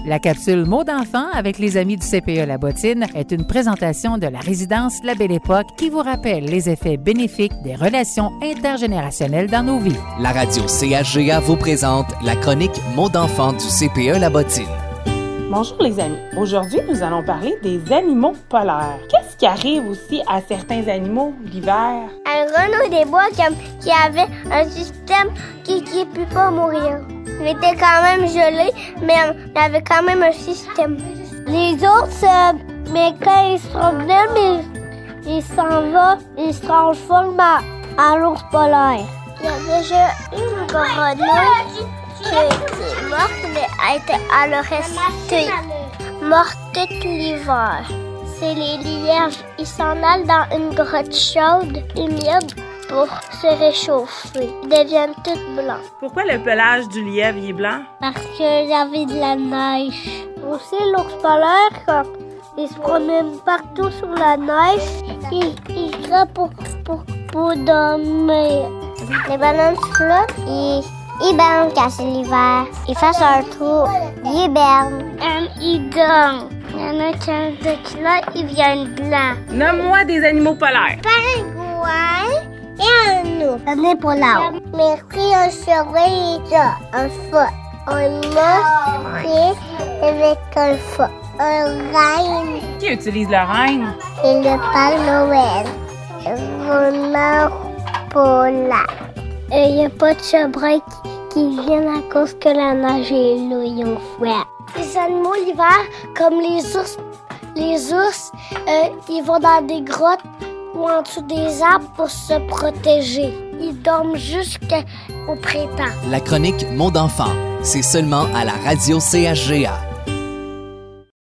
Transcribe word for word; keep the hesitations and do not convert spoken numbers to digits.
La capsule Mots d'enfant avec les amis du C P E La Bottine est une présentation de la résidence La Belle Époque qui vous rappelle les effets bénéfiques des relations intergénérationnelles dans nos vies. La radio C H G A vous présente la chronique Mots d'enfant du C P E La Bottine. Bonjour les amis, aujourd'hui nous allons parler des animaux polaires. Qu'est-ce qui arrive aussi à certains animaux l'hiver? Un renard des bois qui, qui avait un système qui ne peut pas mourir. Il était quand même gelé, mais il avait quand même un système. Les ours, euh, mais quand ils se promenaient, mais ils s'en vont, ils se transforment en ours polaire. Il y a déjà une grenouille qui est morte, mais elle, était, elle a resté morte tout l'hiver. C'est les lièvres. Ils s'en allent dans une grotte chaude, humide, pour se réchauffer. Ils deviennent tout blancs. Pourquoi le pelage du lièvre est blanc? Parce qu'il y avait de la neige. Aussi, l'ours polaire, quand il se promène partout sur la neige, il, il craque pour, pour, pour dormir. Les bananes flottent, ils hibernent quand c'est l'hiver. Ils font un trou, ils hibernent. Um, ils dorment. Il y en a quinze de là, ils viennent blancs. Nomme-moi des animaux polaires. Pingouin et un ours. Un polaire. Merci, un chevreuil et un phoque. Un monstre avec un phoque. Un reine. Qui utilise le reine? Et le Père Noël. Renard polaire. Il n'y a pas de chevreuil qui, qui viennent à cause que la neige est là, ils ont froid. Les animaux l'hiver, comme les ours, les ours, euh, ils vont dans des grottes ou en dessous des arbres pour se protéger. Ils dorment jusqu'au printemps. La chronique Mots d'enfant, c'est seulement à la radio C H G A.